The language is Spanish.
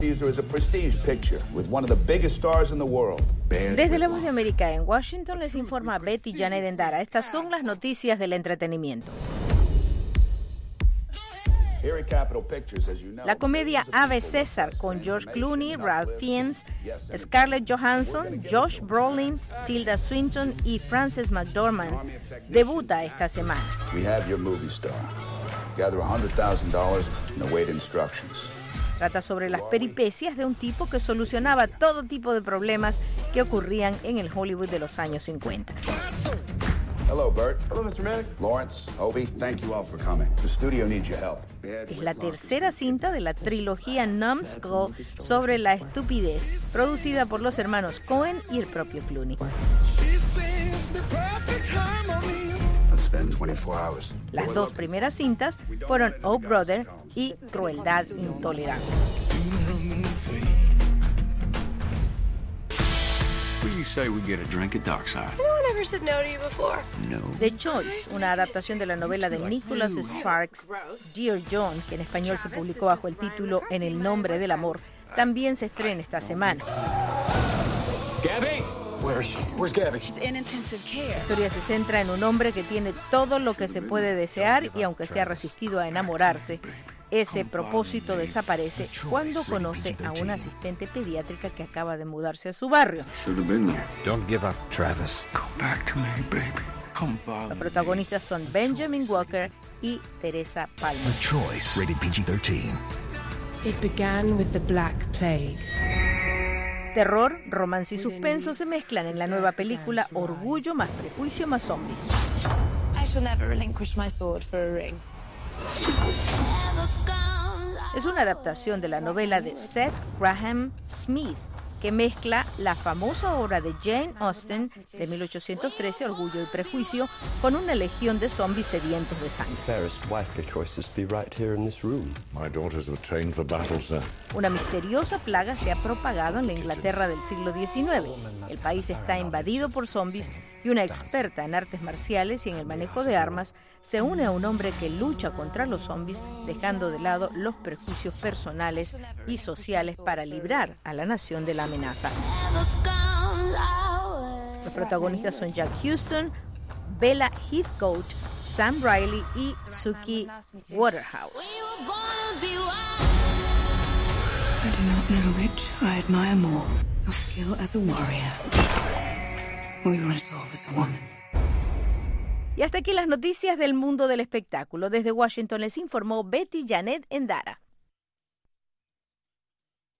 Desde La Voz de América en Washington les informa Betty Janet Endara. Estas son las noticias del entretenimiento. La comedia Ave César con George Clooney, Ralph Fiennes, Scarlett Johansson, Josh Brolin, Tilda Swinton y Frances McDormand debuta esta semana. Trata sobre las peripecias de un tipo que solucionaba todo tipo de problemas que ocurrían en el Hollywood de los años 50. Hello, Bert. Hello, Mr. Maddox. Lawrence, Obi, thank you all for coming. The studio needs your help. Es la tercera cinta de la trilogía Numbskull sobre la estupidez, producida por los hermanos Coen y el propio Clooney. Las dos primeras cintas fueron Oh Brother y Crueldad Intolerable. The Choice, una adaptación de la novela de Nicholas Sparks, Dear John, que en español se publicó bajo el título En el nombre del amor, también se estrena esta semana. Gabby? Where's Gabby? La historia se centra en un hombre que tiene todo lo que se puede desear y aunque se ha resistido a enamorarse, ese propósito desaparece cuando conoce a una asistente pediátrica que acaba de mudarse a su barrio. Don't give up, Travis. Come back to me, baby. Los protagonistas son Benjamin Walker y Teresa Palmer. The Choice, rated PG-13. It began with the Black Plague. Terror, romance y suspenso se mezclan en la nueva película Orgullo más prejuicio más zombies. I shall never relinquish my sword for a ring. Es una adaptación de la novela de Seth Graham Smith, que mezcla la famosa obra de Jane Austen de 1813, Orgullo y Prejuicio, con una legión de zombies sedientos de sangre. Una misteriosa plaga se ha propagado en la Inglaterra del siglo XIX. El país está invadido por zombies y una experta en artes marciales y en el manejo de armas se une a un hombre que lucha contra los zombies, dejando de lado los prejuicios personales y sociales para librar a la nación de la amenaza. Los protagonistas son Jack Huston, Bella Heathcote, Sam Riley y Suki Waterhouse. I do not know which I admire more, your skill as a warrior or your resolve as a woman. Y hasta aquí las noticias del mundo del espectáculo. Desde Washington les informó Betty Janet Endara.